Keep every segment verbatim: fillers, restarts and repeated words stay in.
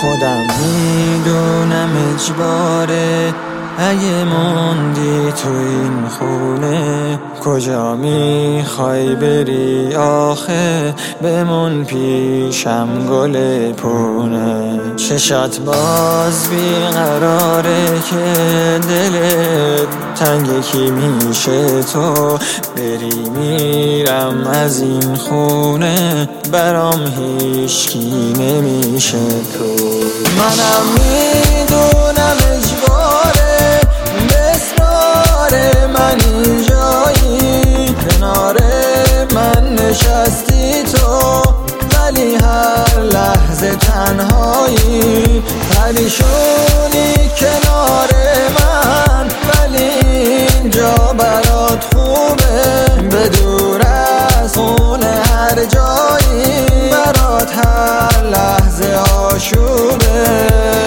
خودم میدونم اجباره اگه موندی تو این خونه، کجا میخوای بری آخه؟ بمون پیشم گل پونه. چشات باز بیقراره که دلت تنگ کی میشه تو بری. میرم از این خونه برام هیچکی نمیشه تو. منم میدونم اجباره من اینجایی کنار من نشستی تو، ولی هر لحظه تنهایی. پریشونی کنار من ولی اینجا برات خوبه. به دور از خونه هر جایی برات هر لحظه آشوبه.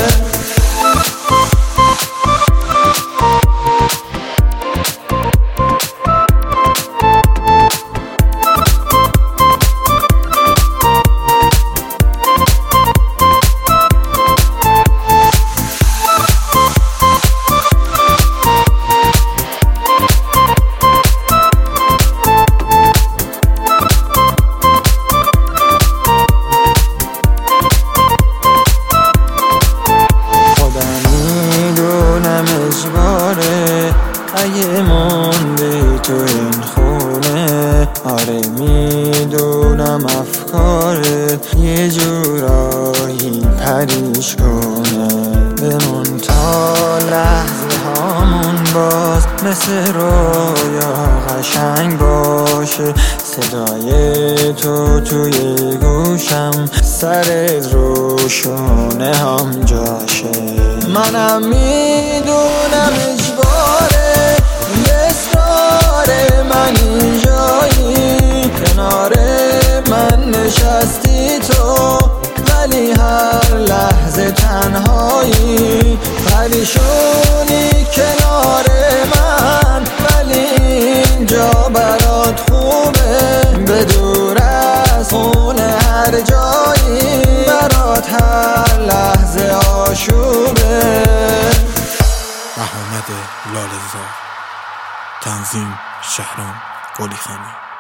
اگه موندی تو این خونه، آره میدونم افکارت یه جورایی پریش کنه. بمون تا لحظه هامون باز مثل رویا قشنگ باشه. صدای تو توی گوشم سرت رو شونه هم جاشه. منم میدونم اجباره من اینجایی کنار من نشستی تو، ولی هر لحظه تنهایی. پریشونی کنار من ولی اینجا برات خوبه. به دور از خونه هر جایی برات هر لحظه آشوبه. محمد لاله‌زار، تنظیم شهرام قلی خانی.